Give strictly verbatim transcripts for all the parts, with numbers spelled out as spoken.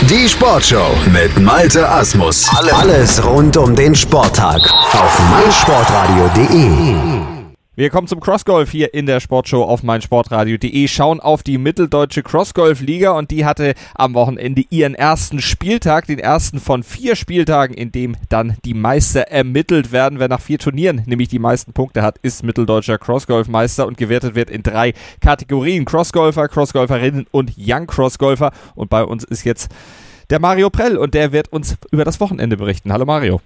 Die Sportshow mit Malte Asmus. Alles rund um den Sporttag auf meinsportradio punkt de. Wir kommen zum Crossgolf hier in der Sportshow auf meinsportradio punkt de, schauen auf die Mitteldeutsche Crossgolf-Liga und die hatte am Wochenende ihren ersten Spieltag, den ersten von vier Spieltagen, in dem dann die Meister ermittelt werden. Wer nach vier Turnieren nämlich die meisten Punkte hat, ist Mitteldeutscher Crossgolf-Meister und gewertet wird in drei Kategorien: Crossgolfer, Crossgolferinnen und Young Crossgolfer. Und bei uns ist jetzt der Mario Prell und der wird uns über das Wochenende berichten. Hallo Mario.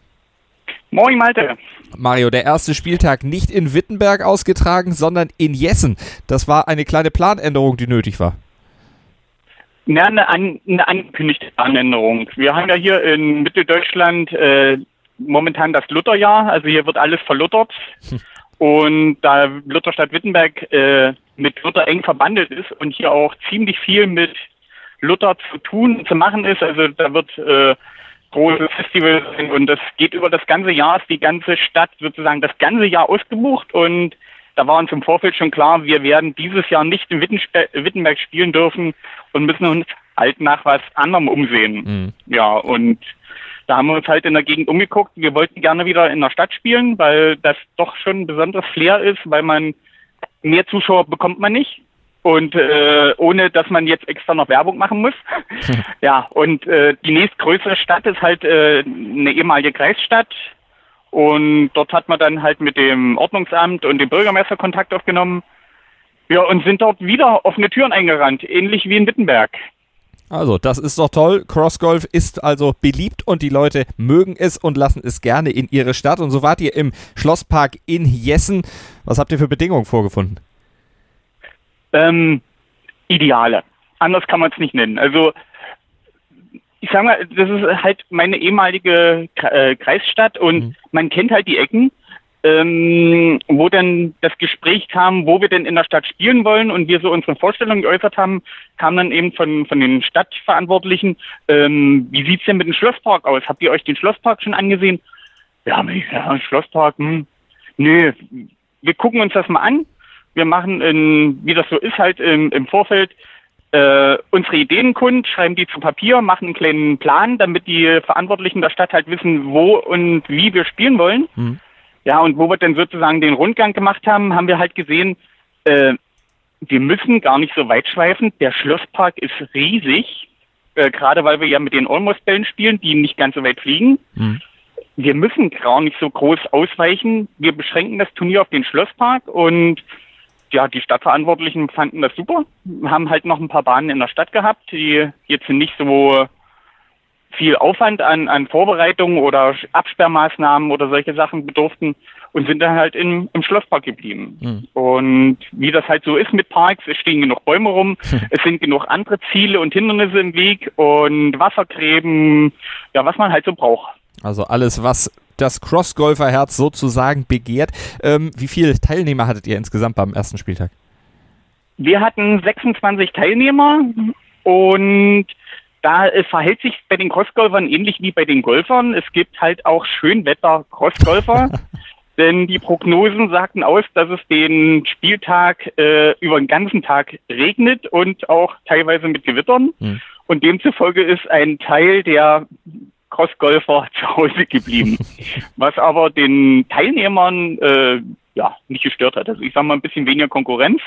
Moin Malte. Mario, der erste Spieltag nicht in Wittenberg ausgetragen, sondern in Jessen. Das war eine kleine Planänderung, die nötig war. Ja, eine, an, eine angekündigte Planänderung. Wir haben ja hier in Mitteldeutschland äh, momentan das Lutherjahr, also hier wird alles verluthert. Hm. Und da Lutherstadt Wittenberg äh, mit Luther eng verbandelt ist und hier auch ziemlich viel mit Luther zu tun, zu machen ist, also da wird äh, große Festivals und das geht über das ganze Jahr, ist die ganze Stadt sozusagen das ganze Jahr ausgebucht und da war uns im Vorfeld schon klar, wir werden dieses Jahr nicht in Wittenspe- Wittenberg spielen dürfen und müssen uns halt nach was anderem umsehen. Mhm. Ja, und da haben wir uns halt in der Gegend umgeguckt. Wir wollten gerne wieder in der Stadt spielen, weil das doch schon ein besonderes Flair ist, weil man mehr Zuschauer bekommt man nicht. Und äh, ohne, dass man jetzt extra noch Werbung machen muss. Ja, und äh, die nächstgrößere Stadt ist halt äh, eine ehemalige Kreisstadt. Und dort hat man dann halt mit dem Ordnungsamt und dem Bürgermeister Kontakt aufgenommen. Ja, und sind dort wieder offene Türen eingerannt, ähnlich wie in Wittenberg. Also, das ist doch toll. Crossgolf ist also beliebt und die Leute mögen es und lassen es gerne in ihre Stadt. Und so wart ihr im Schlosspark in Jessen. Was habt ihr für Bedingungen vorgefunden? Ähm, Ideale. Anders kann man es nicht nennen. Also ich sag mal, das ist halt meine ehemalige äh, Kreisstadt und mhm. man kennt halt die Ecken, ähm, wo dann das Gespräch kam, wo wir denn in der Stadt spielen wollen und wir so unsere Vorstellungen geäußert haben, kam dann eben von von den Stadtverantwortlichen, ähm, wie sieht's denn mit dem Schlosspark aus? Habt ihr euch den Schlosspark schon angesehen? Ja, ja Schlosspark, hm, nö, wir gucken uns das mal an. Wir machen, in, wie das so ist, halt im, im Vorfeld äh, unsere Ideen kund, schreiben die zu Papier, machen einen kleinen Plan, damit die Verantwortlichen der Stadt halt wissen, wo und wie wir spielen wollen. Mhm. Ja, und wo wir dann sozusagen den Rundgang gemacht haben, haben wir halt gesehen, äh, wir müssen gar nicht so weit schweifen. Der Schlosspark ist riesig, äh, gerade weil wir ja mit den Almost-Bällen spielen, die nicht ganz so weit fliegen. Mhm. Wir müssen gar nicht so groß ausweichen. Wir beschränken das Turnier auf den Schlosspark und ja, die Stadtverantwortlichen fanden das super, haben halt noch ein paar Bahnen in der Stadt gehabt, die jetzt nicht so viel Aufwand an, an Vorbereitungen oder Absperrmaßnahmen oder solche Sachen bedurften und sind dann halt im, im Schlosspark geblieben. Mhm. Und wie das halt so ist mit Parks, es stehen genug Bäume rum, es sind genug andere Ziele und Hindernisse im Weg und Wassergräben, ja, was man halt so braucht. Also alles, was das Crossgolferherz sozusagen begehrt. Ähm, wie viele Teilnehmer hattet ihr insgesamt beim ersten Spieltag? Wir hatten sechsundzwanzig Teilnehmer und da äh, verhält sich bei den Crossgolfern ähnlich wie bei den Golfern. Es gibt halt auch Schönwetter-Crossgolfer, denn die Prognosen sagten aus, dass es den Spieltag äh, über den ganzen Tag regnet und auch teilweise mit Gewittern. Hm. Und demzufolge ist ein Teil der Crossgolfer zu Hause geblieben, was aber den Teilnehmern äh, ja nicht gestört hat. Also ich sag mal ein bisschen weniger Konkurrenz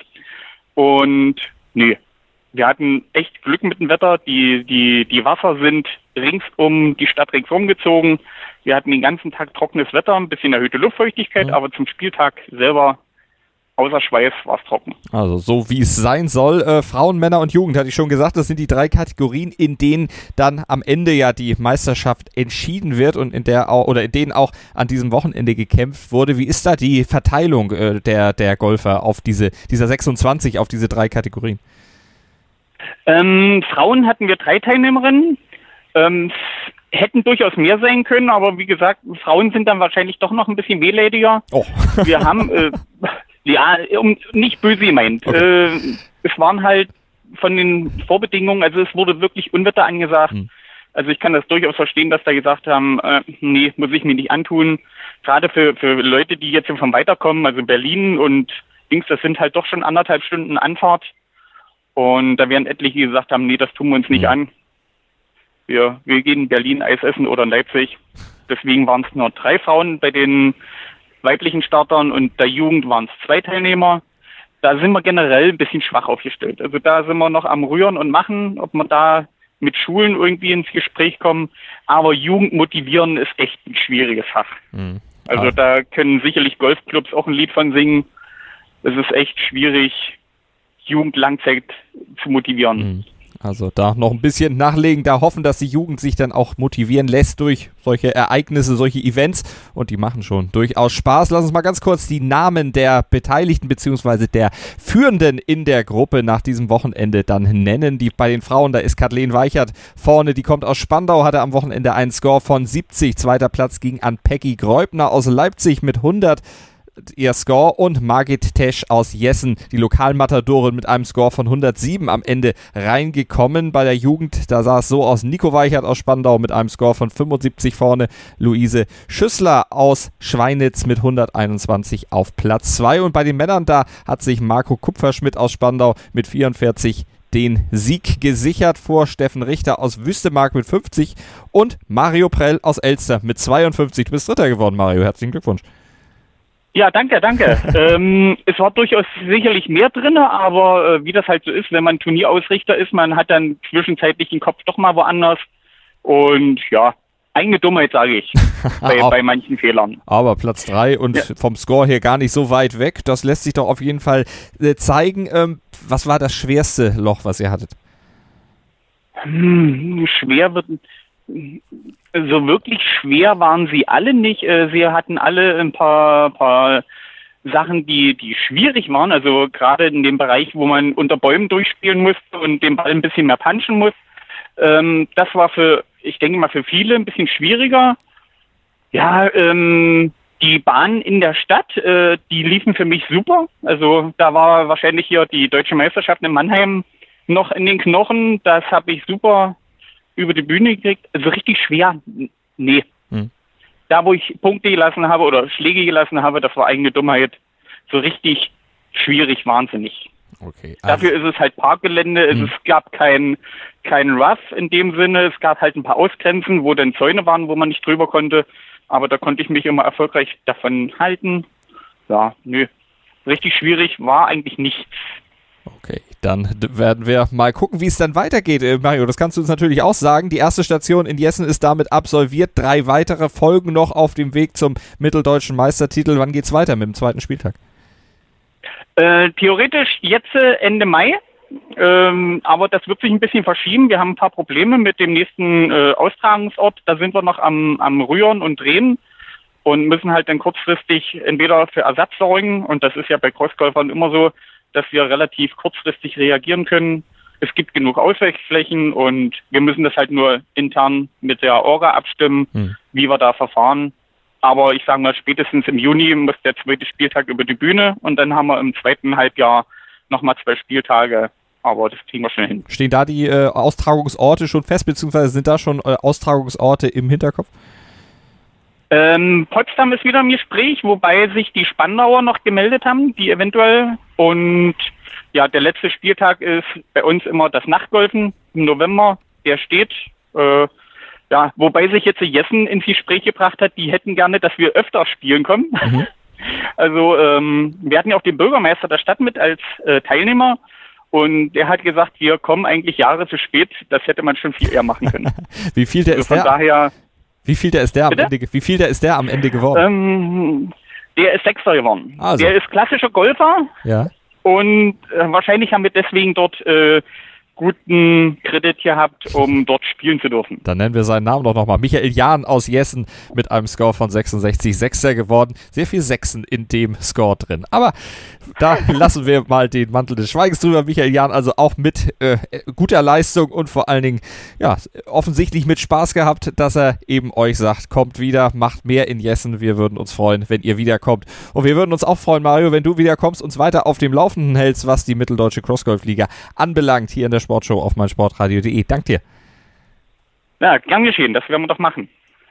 und nee, wir hatten echt Glück mit dem Wetter. Die die die Wasser sind rings um die Stadt ringsum gezogen. Wir hatten den ganzen Tag trockenes Wetter, ein bisschen erhöhte Luftfeuchtigkeit, mhm. aber zum Spieltag selber außer Schweiß war es trocken. Also so wie es sein soll. Äh, Frauen, Männer und Jugend, hatte ich schon gesagt, das sind die drei Kategorien, in denen dann am Ende ja die Meisterschaft entschieden wird und in der auch, oder in denen auch an diesem Wochenende gekämpft wurde. Wie ist da die Verteilung äh, der, der Golfer auf diese, dieser sechsundzwanzig auf diese drei Kategorien? Ähm, Frauen hatten wir drei Teilnehmerinnen. Ähm, hätten durchaus mehr sein können, aber wie gesagt, Frauen sind dann wahrscheinlich doch noch ein bisschen wehleidiger. Oh. Wir haben äh, Ja, um, nicht böse gemeint. Okay. Äh, es waren halt von den Vorbedingungen, also es wurde wirklich Unwetter angesagt. Hm. Also ich kann das durchaus verstehen, dass da gesagt haben, äh, nee, muss ich mir nicht antun. Gerade für, für Leute, die jetzt von weiterkommen, also Berlin und Dings, das sind halt doch schon anderthalb Stunden Anfahrt. Und da werden etliche gesagt haben, nee, das tun wir uns nicht hm. an. wir, wir gehen in Berlin Eis essen oder in Leipzig. Deswegen waren es nur drei Frauen bei den weiblichen Startern und der Jugend waren es zwei Teilnehmer. Da sind wir generell ein bisschen schwach aufgestellt. Also da sind wir noch am Rühren und machen, ob wir da mit Schulen irgendwie ins Gespräch kommen. Aber Jugend motivieren ist echt ein schwieriges Fach. Mhm. Also ah. da können sicherlich Golfclubs auch ein Lied von singen. Es ist echt schwierig, Jugend Langzeit zu motivieren. Mhm. Also da noch ein bisschen nachlegen, da hoffen, dass die Jugend sich dann auch motivieren lässt durch solche Ereignisse, solche Events, und die machen schon durchaus Spaß. Lass uns mal ganz kurz die Namen der Beteiligten bzw. der Führenden in der Gruppe nach diesem Wochenende dann nennen. Die, bei den Frauen, da ist Kathleen Weichert vorne, die kommt aus Spandau, hatte am Wochenende einen Score von siebzig. Zweiter Platz ging an Peggy Greubner aus Leipzig mit hundert. Ihr Score, und Margit Tesch aus Jessen, die Lokalmatadorin, mit einem Score von hundertsieben am Ende reingekommen. Bei der Jugend, da sah es so aus: Nico Weichert aus Spandau mit einem Score von fünfundsiebzig vorne, Luise Schüssler aus Schweinitz mit hunderteinundzwanzig auf Platz zwei, und bei den Männern, da hat sich Marco Kupferschmidt aus Spandau mit vierundvierzig den Sieg gesichert vor Steffen Richter aus Wüstemark mit fünfzig und Mario Prell aus Elster mit zweiundfünfzig. Du bist Dritter geworden, Mario. Herzlichen Glückwunsch. Ja, danke, danke. ähm, es war durchaus sicherlich mehr drin, aber äh, wie das halt so ist, wenn man Turnierausrichter ist, man hat dann zwischenzeitlich den Kopf doch mal woanders. Und ja, eigene Dummheit, sage ich, bei, bei manchen Fehlern. Aber Platz drei und ja. vom Score her gar nicht so weit weg. Das lässt sich doch auf jeden Fall äh, zeigen. Ähm, was war das schwerste Loch, was ihr hattet? Hm, schwer wird... So wirklich schwer waren sie alle nicht. Sie hatten alle ein paar, paar Sachen, die, die schwierig waren. Also gerade in dem Bereich, wo man unter Bäumen durchspielen musste und den Ball ein bisschen mehr punchen muss. Das war für, ich denke mal, für viele ein bisschen schwieriger. Ja, ähm, die Bahnen in der Stadt, äh, die liefen für mich super. Also da war wahrscheinlich hier die Deutsche Meisterschaft in Mannheim noch in den Knochen. Das habe ich super über die Bühne gekriegt. Also richtig schwer, nee. Hm. Da, wo ich Punkte gelassen habe oder Schläge gelassen habe, das war eigene Dummheit. So richtig schwierig, wahnsinnig. Okay, also dafür ist es halt Parkgelände. Hm. Es gab kein, kein Rough in dem Sinne. Es gab halt ein paar Ausgrenzen, wo dann Zäune waren, wo man nicht drüber konnte. Aber da konnte ich mich immer erfolgreich davon halten. Ja, nö. Richtig schwierig war eigentlich nichts. Okay, dann werden wir mal gucken, wie es dann weitergeht. Äh, Mario, das kannst du uns natürlich auch sagen. Die erste Station in Jessen ist damit absolviert. Drei weitere folgen noch auf dem Weg zum mitteldeutschen Meistertitel. Wann geht's weiter mit dem zweiten Spieltag? Äh, theoretisch jetzt Ende Mai. Ähm, aber das wird sich ein bisschen verschieben. Wir haben ein paar Probleme mit dem nächsten äh, Austragungsort. Da sind wir noch am, am Rühren und Drehen und müssen halt dann kurzfristig entweder für Ersatz sorgen. Und das ist ja bei Crossgolfern immer so, dass wir relativ kurzfristig reagieren können. Es gibt genug Ausweichflächen und wir müssen das halt nur intern mit der Orga abstimmen, hm. wie wir da verfahren. Aber ich sage mal, spätestens im Juni muss der zweite Spieltag über die Bühne und dann haben wir im zweiten Halbjahr nochmal zwei Spieltage. Aber das kriegen wir schnell hin. Stehen da die äh, Austragungsorte schon fest, beziehungsweise sind da schon äh, Austragungsorte im Hinterkopf? Ähm, Potsdam ist wieder im Gespräch, wobei sich die Spandauer noch gemeldet haben, die eventuell. Und ja, der letzte Spieltag ist bei uns immer das Nachtgolfen im November. Der steht. Äh, ja, wobei sich jetzt Jessen ins Gespräch gebracht hat, die hätten gerne, dass wir öfter spielen kommen. Mhm. Also ähm, wir hatten ja auch den Bürgermeister der Stadt mit als äh, Teilnehmer. Und der hat gesagt, wir kommen eigentlich Jahre zu spät. Das hätte man schon viel eher machen können. Wie viel der also ist von der? Daher, Wie viel der ist der am Ende? Wie viel der ist der am Ende geworden? Ähm, der ist Sechster geworden. Also. Der ist klassischer Golfer. Ja. Und äh, wahrscheinlich haben wir deswegen dort äh, guten Kredit gehabt, um dort spielen zu dürfen. Dann nennen wir seinen Namen doch nochmal. Michael Jahn aus Jessen mit einem Score von sechsundsechzig, Sechster geworden. Sehr viel Sechsen in dem Score drin. Aber da lassen wir mal den Mantel des Schweigens drüber. Michael Jahn also auch mit äh, guter Leistung und vor allen Dingen ja offensichtlich mit Spaß gehabt, dass er eben euch sagt, kommt wieder, macht mehr in Jessen. Wir würden uns freuen, wenn ihr wiederkommt. Und wir würden uns auch freuen, Mario, wenn du wiederkommst, uns weiter auf dem Laufenden hältst, was die Mitteldeutsche Crossgolf-Liga anbelangt, hier in der Sportshow auf meinsportradio punkt de. Dank dir. Ja, gern geschehen, das werden wir doch machen.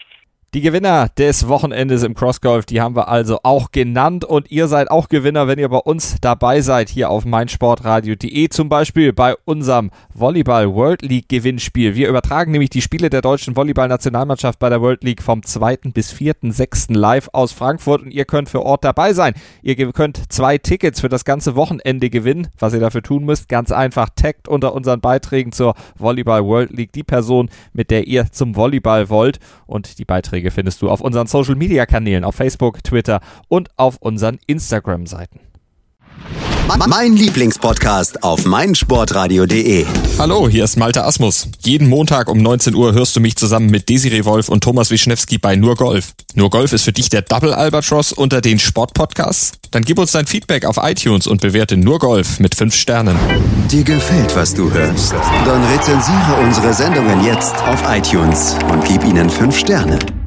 Die Gewinner des Wochenendes im Crossgolf, die haben wir also auch genannt und ihr seid auch Gewinner, wenn ihr bei uns dabei seid, hier auf meinsportradio punkt de, zum Beispiel bei unserem Volleyball World League Gewinnspiel. Wir übertragen nämlich die Spiele der deutschen Volleyball-Nationalmannschaft bei der World League vom zweiten bis vierten sechsten live aus Frankfurt und ihr könnt für Ort dabei sein. Ihr könnt zwei Tickets für das ganze Wochenende gewinnen. Was ihr dafür tun müsst, ganz einfach, taggt unter unseren Beiträgen zur Volleyball World League die Person, mit der ihr zum Volleyball wollt, und die Beiträge findest du auf unseren Social-Media-Kanälen, auf Facebook, Twitter und auf unseren Instagram-Seiten. Mein Lieblingspodcast auf meinsportradio punkt de. Hallo, hier ist Malte Asmus. Jeden Montag um neunzehn Uhr hörst du mich zusammen mit Desiree Wolf und Thomas Wischnewski bei Nur Golf. Nur Golf ist für dich der Double Albatross unter den Sportpodcasts? Dann gib uns dein Feedback auf iTunes und bewerte Nur Golf mit fünf Sternen. Dir gefällt, was du hörst? Dann rezensiere unsere Sendungen jetzt auf iTunes und gib ihnen fünf Sterne.